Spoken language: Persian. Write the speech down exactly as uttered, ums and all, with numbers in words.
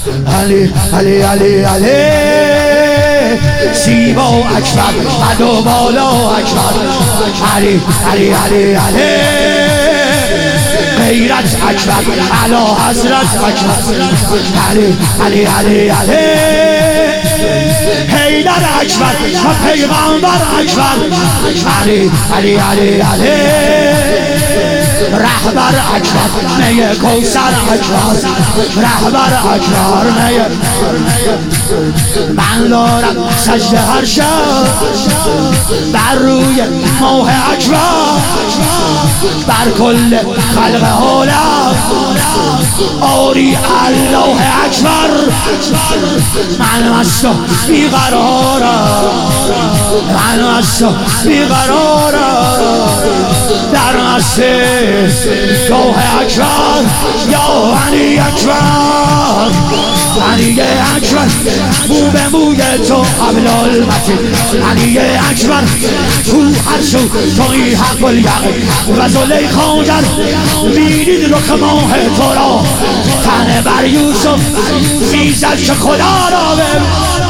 علی علی علی علی سیما اکبر قد و بالا اکبر علی علی علی علی غیرت اکبر اعلی حضرت اکبر علی علی علی علی حیدر اکبر و پیغمبر اکبر علی علی علی علی رهبر اکبر می کوثر اکبر رهبر اکبر می من دارم سجده هر شب بر روی ماه اکبر بر کل خلق عالم آری الله اکبر من مست و بیقرارم من مست و بیقرارم در مست گوه اکبر یا علی اکبر علی اکبر مو به موی تو قبل المتین علی اکبر تو هر سو توی حق الیقین و زلیخا گر میدید رخ ماه تو را تن بر یوسف میزد که خدا را ببین